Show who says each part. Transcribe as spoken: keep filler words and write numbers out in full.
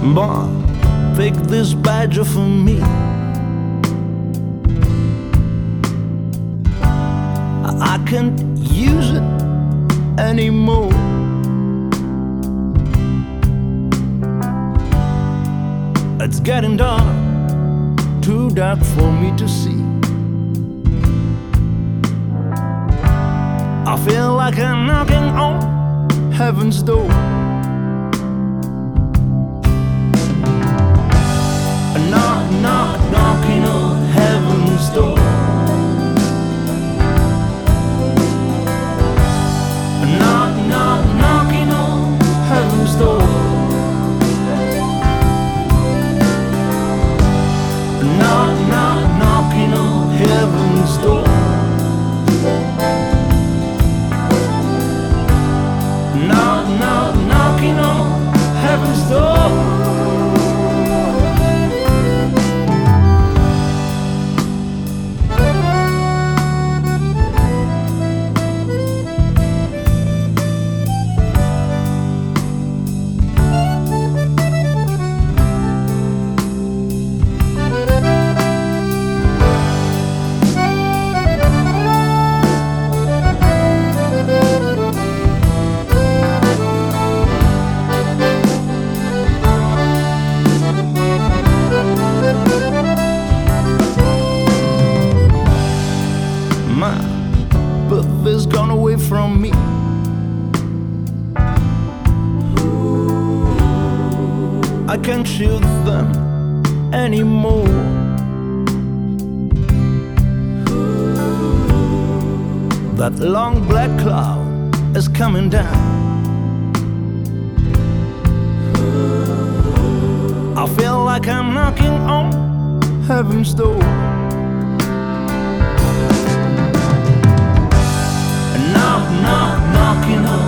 Speaker 1: Boy, take this badge from me. I can't use it anymore. It's getting dark, too dark for me to see. I feel like I'm knocking on heaven's door. Knock, knock, knocking on heaven's door. Knock, knock, knocking on heaven's door. Knock, knock, knocking on heaven's door. Knock, knock, knocking on heaven's door. But this gone away from me. I can't shoot them anymore. That long black cloud is coming down. I feel like I'm knocking on heaven's door. Knock, knock, knocking on